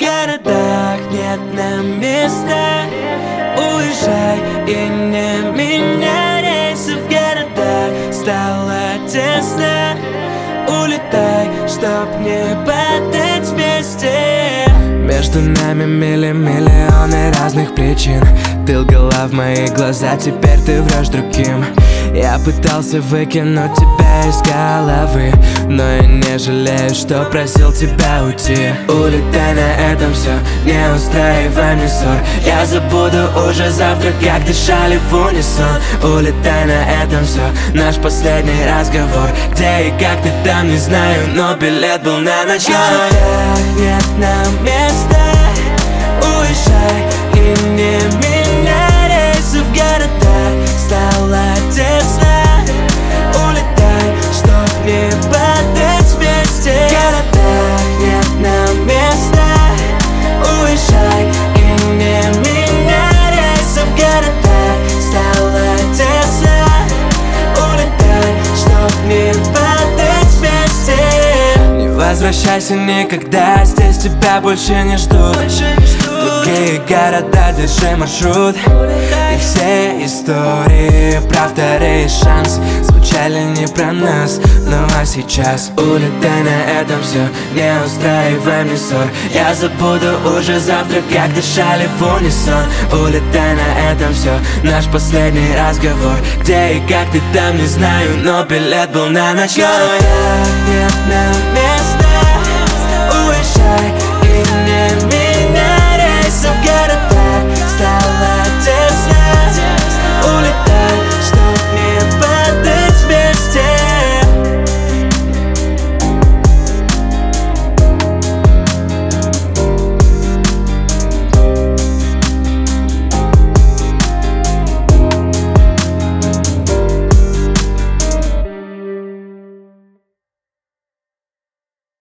городах нет нам места. Уезжай и не меняй рейсы. В городах стало тесно. Улетай, чтоб не падать вместе. Между нами миллионы разных причин. Ты лгала в мои глаза, теперь ты врешь другим. Я пытался выкинуть тебя из головы, но я не жалею, что просил тебя уйти. Улетай, на этом все, не устраивай мне ссор. Я забуду уже завтра, как дышали в унисон. Улетай, на этом все, наш последний разговор. Где и как ты там, не знаю, но билет был на ночь. В городах нет нам места. Уезжай и не меняй рейсы. В городах стало тесно. Улетай, чтоб не падать вместе. В городах нет нам места. Уезжай и не меняй рейсы. В городах стало тесно. Улетай, чтоб не падать вместе. Не возвращайся никогда, здесь тебя больше не ждут. Другие города, держи маршрут. И все истории про вторые шанс звучали не про нас, ну а сейчас улетай, на этом все, не устраивай мне ссор. Я забуду уже завтра, как дышали в унисон. Улетай, на этом все, наш последний разговор. Где и как ты там, не знаю, но билет был на ночь. В городах нет нам места.